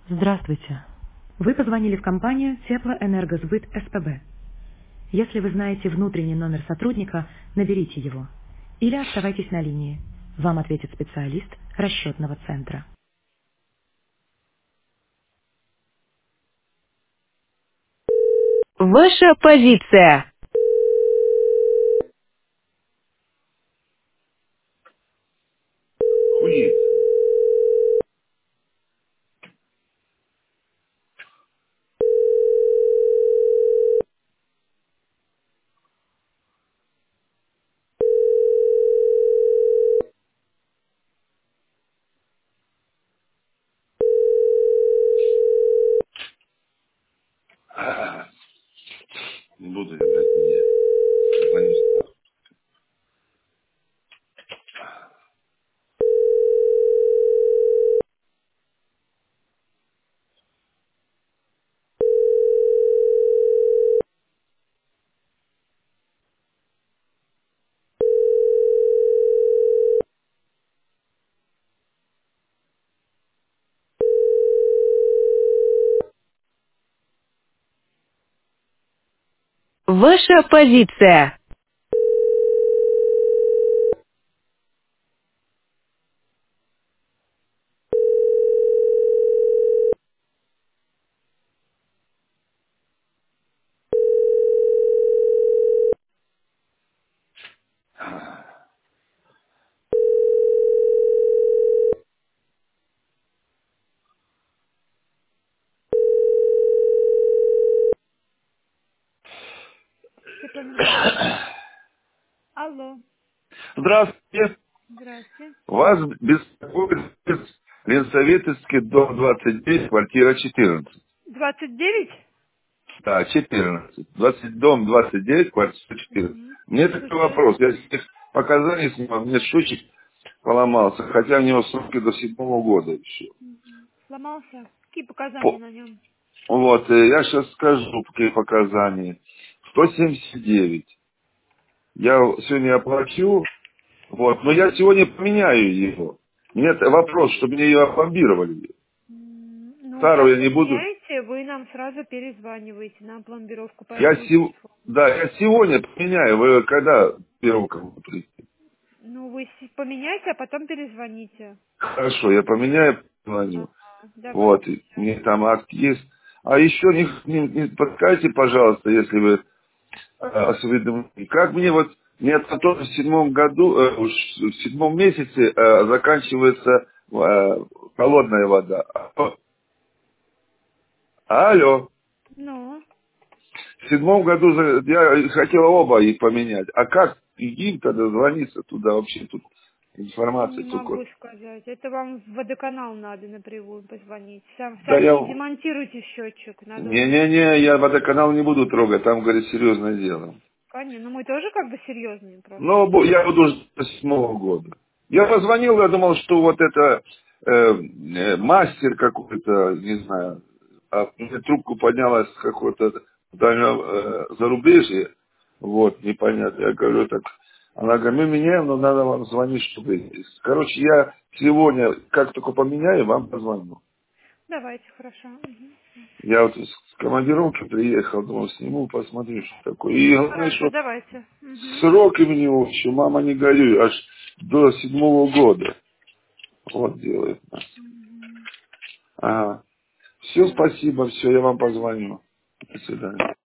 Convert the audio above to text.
Здравствуйте. Вы позвонили в компанию Теплоэнергосбыт СПБ. Если вы знаете внутренний номер сотрудника, наберите его. Или оставайтесь на линии. Вам ответит специалист расчетного центра. Ваша позиция. Хуи. Не буду я, блядь, меня. Звонишь. Ваша позиция. Теплоэнергосбыт. Алло, Здравствуйте. здрасте. Вас беспокоит Ленсоветовский, дом 29, квартира 14. 29? Да, 14. Дом 29, квартира 14. Угу. Мне такой Слушаю. вопрос. Я здесь показания снимал, мне счетчик поломался, хотя у него сроки до 7-го года еще. Сломался? Какие показания на нем? Вот, я сейчас скажу, какие показания. 179. Я сегодня оплачу, вот, но я сегодня поменяю его. Нет, вопрос, чтобы мне ее опломбировали. Ну, Старого как я вы не буду. меняете, вы нам сразу перезваниваете на пломбировку по Я, этому телефону. да, я сегодня поменяю. Вы когда первого кого прийти? Ну, вы поменяйте, а потом перезвоните. Хорошо, я поменяю, позвоню. Ага, Вот, давайте. и мне там акт есть. А еще не подскажите, пожалуйста, если вы осведомлены. Как мне вот, мне тоже в 7-м году, уж в 7-м месяце заканчивается холодная вода. Алло. Ну, В 7-м году я хотела оба их поменять. А как им тогда звониться туда вообще? Тут не информация только. могу сказать. Это вам в водоканал надо напрямую позвонить. Да Сами я... не демонтируйте счетчик. Надо. Не-не-не, я водоканал не буду трогать, там, говорит, серьезное дело. Конечно, ну мы тоже как бы серьезные просто. Но я буду ждать до 7-го года. Я позвонил, я думал, что вот это мастер какой-то, не знаю, а мне трубку поднялась какой-то зарубежье, вот, непонятно. Я говорю, так, она говорит, мы меняем, но надо вам звонить, чтобы... Короче, я сегодня, как только поменяю, вам позвоню. Давайте, хорошо. Мгм. Я вот с командировки приехал, думал, сниму, посмотрю, что такое. И главное, Хорошо, что давайте. Мгм. сроки у него еще, мама не горюй, аж до 7-го года. Вот делает нас. Мгм. Ага. Все, Хорошо. спасибо, все, я вам Да, позвоню. До свидания.